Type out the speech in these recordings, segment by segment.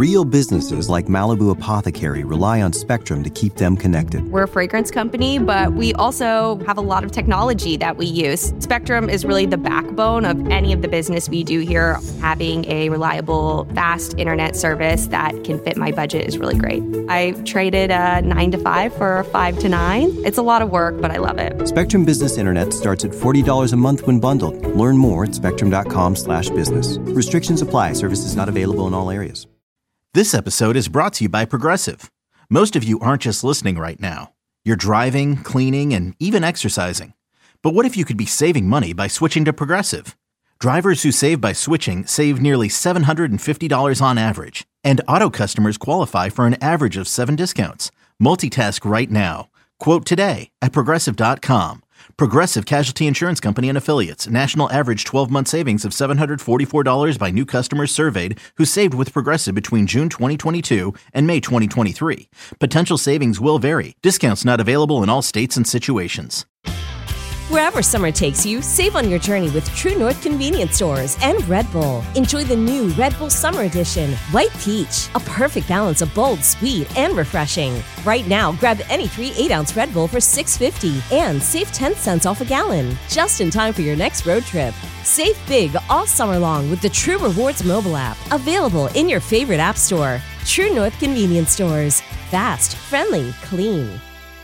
Real businesses like Malibu Apothecary rely on Spectrum to keep them connected. We're a fragrance company, but we also have a lot of technology that we use. Spectrum is really the backbone of any of the business we do here. Having a reliable, fast internet service that can fit my budget is really great. I traded a 9 to 5 for a 5 to 9. It's a lot of work, but I love it. Spectrum Business Internet starts at $40 a month when bundled. Learn more at spectrum.com/business. Restrictions apply. Services not available in all areas. This episode is brought to you by Progressive. Most of you aren't just listening right now. You're driving, cleaning, and even exercising. But what if you could be saving money by switching to Progressive? Drivers who save by switching save nearly $750 on average. And auto customers qualify for an average of 7 discounts. Multitask right now. Quote today at Progressive.com. Progressive Casualty Insurance Company and Affiliates. National average 12-month savings of $744 by new customers surveyed who saved with Progressive between June 2022 and May 2023. Potential savings will vary. Discounts not available in all states and situations. Wherever summer takes you, save on your journey with True North Convenience Stores and Red Bull. Enjoy the new Red Bull Summer Edition, White Peach, a perfect balance of bold, sweet, and refreshing. Right now, grab any 3 8-ounce Red Bull for $6.50 and save 10 cents off a gallon, just in time for your next road trip. Save big all summer long with the True Rewards mobile app, available in your favorite app store. True North Convenience Stores. Fast, friendly, clean.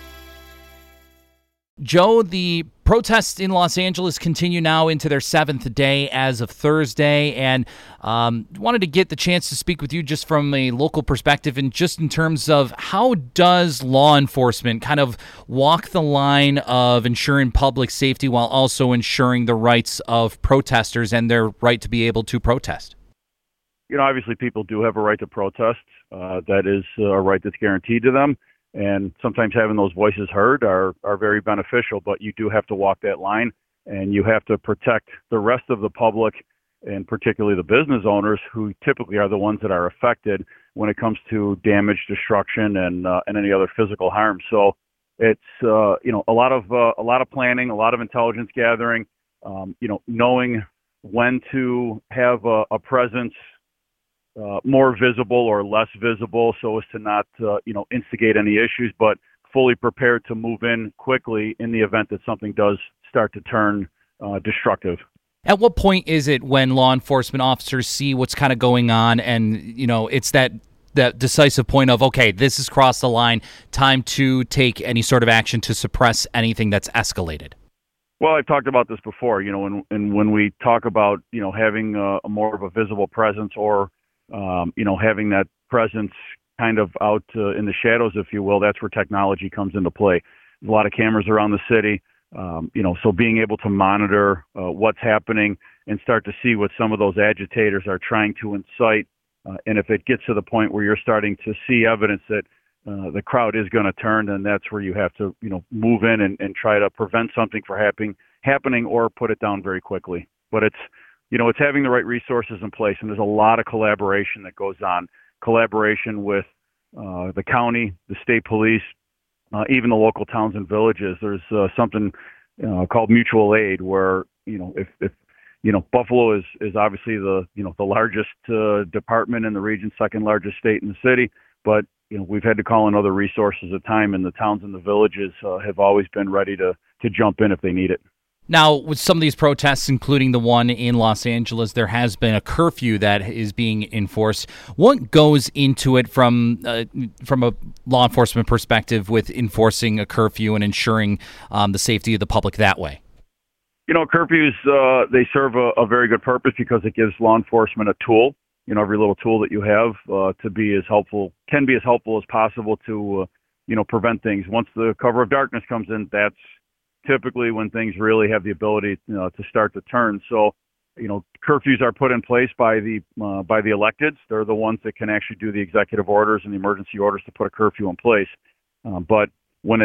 Joe, the protests in Los Angeles continue now into their 7th day as of Thursday, and wanted to get the chance to speak with you just from a local perspective and just in terms of how does law enforcement kind of walk the line of ensuring public safety while also ensuring the rights of protesters and their right to be able to protest? You know, obviously people do have a right to protest. That is a right that's guaranteed to them. And sometimes having those voices heard are very beneficial, but you do have to walk that line, and you have to protect the rest of the public, and particularly the business owners, who typically are the ones that are affected when it comes to damage, destruction, and any other physical harm. So it's a lot of planning, a lot of intelligence gathering, knowing when to have a presence more visible or less visible so as to not, instigate any issues, but fully prepared to move in quickly in the event that something does start to turn destructive. At what point is it when law enforcement officers see what's kind of going on and, it's that decisive point of, okay, this has crossed the line, time to take any sort of action to suppress anything that's escalated? Well, I've talked about this before, when we talk about, having a more of a visible presence or having that presence kind of out in the shadows, if you will, that's where technology comes into play. There's a lot of cameras around the city, so being able to monitor what's happening and start to see what some of those agitators are trying to incite. And if it gets to the point where you're starting to see evidence that the crowd is going to turn, then that's where you have to, move in and try to prevent something from happening or put it down very quickly. But it's having the right resources in place, and there's a lot of collaboration that goes on. Collaboration with the county, the state police, even the local towns and villages. There's something called mutual aid, where if Buffalo is obviously the largest department in the region, second largest state in the city, but we've had to call in other resources at time, and the towns and the villages have always been ready to jump in if they need it. Now, with some of these protests, including the one in Los Angeles, there has been a curfew that is being enforced. What goes into it from a law enforcement perspective with enforcing a curfew and ensuring the safety of the public that way? Curfews, they serve a very good purpose because it gives law enforcement a tool, every little tool that you have to be as helpful as possible to, prevent things. Once the cover of darkness comes in, that's typically when things really have the ability to start to turn. So, curfews are put in place by the electeds. They're the ones that can actually do the executive orders and the emergency orders to put a curfew in place. But when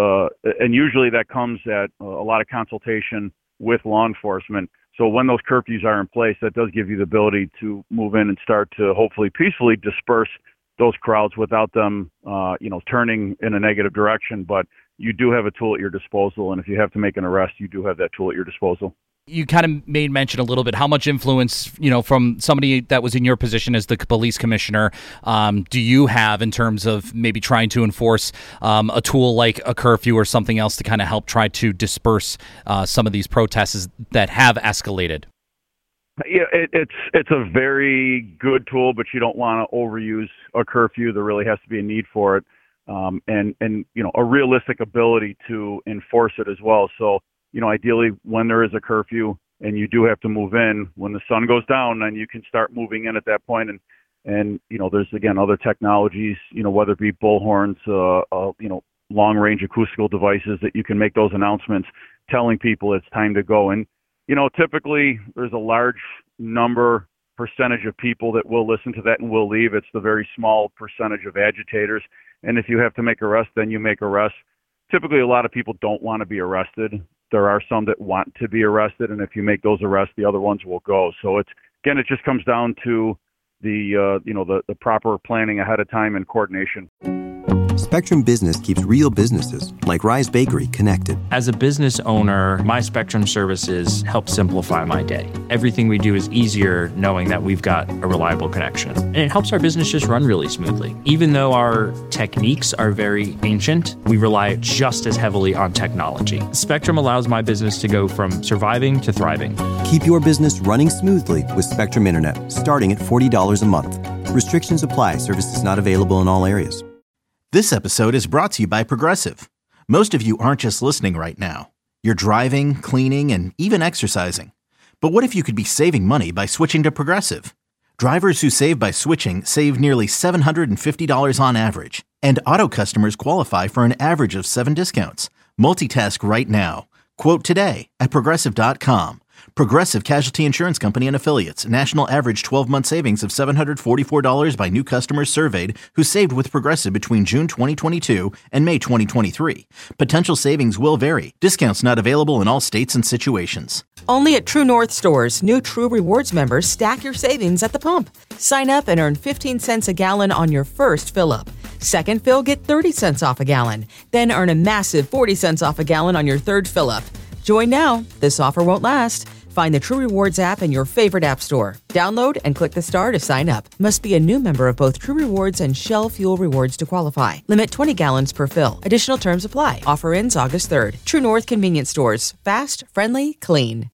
and usually that comes at a lot of consultation with law enforcement. So when those curfews are in place, that does give you the ability to move in and start to hopefully peacefully disperse those crowds without them, turning in a negative direction. But you do have a tool at your disposal, and if you have to make an arrest, you do have that tool at your disposal. You kind of made mention a little bit how much influence, from somebody that was in your position as the police commissioner, do you have in terms of maybe trying to enforce a tool like a curfew or something else to kind of help try to disperse some of these protests that have escalated? Yeah, it's a very good tool, but you don't want to overuse a curfew. There really has to be a need for it, and a realistic ability to enforce it as well. So, ideally, when there is a curfew and you do have to move in, when the sun goes down, then you can start moving in at that point. And there's, again, other technologies, whether it be bullhorns, long-range acoustical devices that you can make those announcements telling people it's time to go. And, typically there's a large percentage of people that will listen to that and will leave. It's the very small percentage of agitators. And if you have to make arrests, then you make arrests. Typically, a lot of people don't want to be arrested. There are some that want to be arrested, and if you make those arrests, the other ones will go. So it just comes down to the proper planning ahead of time and coordination. Spectrum Business keeps real businesses like Rise Bakery connected. As a business owner, my Spectrum services help simplify my day. Everything we do is easier knowing that we've got a reliable connection. And it helps our business just run really smoothly. Even though our techniques are very ancient, we rely just as heavily on technology. Spectrum allows my business to go from surviving to thriving. Keep your business running smoothly with Spectrum Internet, starting at $40 a month. Restrictions apply. Services not available in all areas. This episode is brought to you by Progressive. Most of you aren't just listening right now. You're driving, cleaning, and even exercising. But what if you could be saving money by switching to Progressive? Drivers who save by switching save nearly $750 on average. And auto customers qualify for an average of 7 discounts. Multitask right now. Quote today at Progressive.com. Progressive Casualty Insurance Company and Affiliates. National average 12-month savings of $744 by new customers surveyed who saved with Progressive between June 2022 and May 2023. Potential savings will vary. Discounts not available in all states and situations. Only at True North stores, new True Rewards members stack your savings at the pump. Sign up and earn 15 cents a gallon on your first fill-up. Second fill, get 30 cents off a gallon. Then earn a massive 40 cents off a gallon on your third fill-up. Join now. This offer won't last. Find the True Rewards app in your favorite app store. Download and click the star to sign up. Must be a new member of both True Rewards and Shell Fuel Rewards to qualify. Limit 20 gallons per fill. Additional terms apply. Offer ends August 3rd. True North Convenience Stores. Fast, friendly, clean.